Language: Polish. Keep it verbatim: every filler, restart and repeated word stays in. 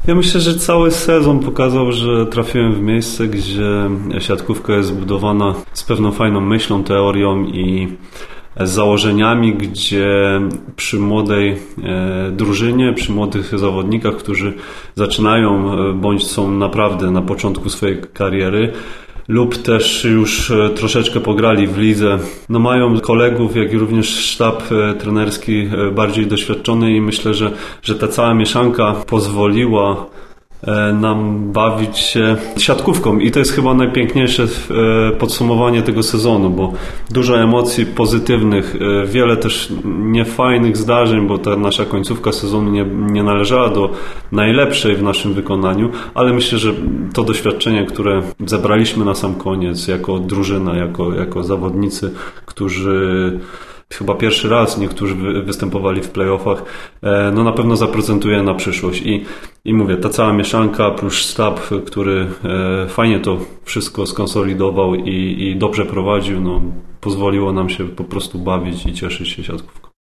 Ja myślę, że cały sezon pokazał, że trafiłem w miejsce, gdzie siatkówka jest zbudowana z pewną fajną myślą, teorią i z założeniami, gdzie przy młodej e, drużynie, przy młodych zawodnikach, którzy zaczynają e, bądź są naprawdę na początku swojej kariery lub też już e, troszeczkę pograli w lidze, no mają kolegów, jak i również sztab e, trenerski e, bardziej doświadczony i myślę, że, że ta cała mieszanka pozwoliła nam bawić się siatkówką i to jest chyba najpiękniejsze podsumowanie tego sezonu, bo dużo emocji pozytywnych, wiele też niefajnych zdarzeń, bo ta nasza końcówka sezonu nie, nie należała do najlepszej w naszym wykonaniu, ale myślę, że to doświadczenie, które zebraliśmy na sam koniec jako drużyna, jako, jako zawodnicy, którzy chyba pierwszy raz niektórzy występowali w playoffach, no na pewno zaprocentuje na przyszłość i, i mówię, ta cała mieszanka plus sztab, który fajnie to wszystko skonsolidował i, i dobrze prowadził, no pozwoliło nam się po prostu bawić i cieszyć się siatkówką.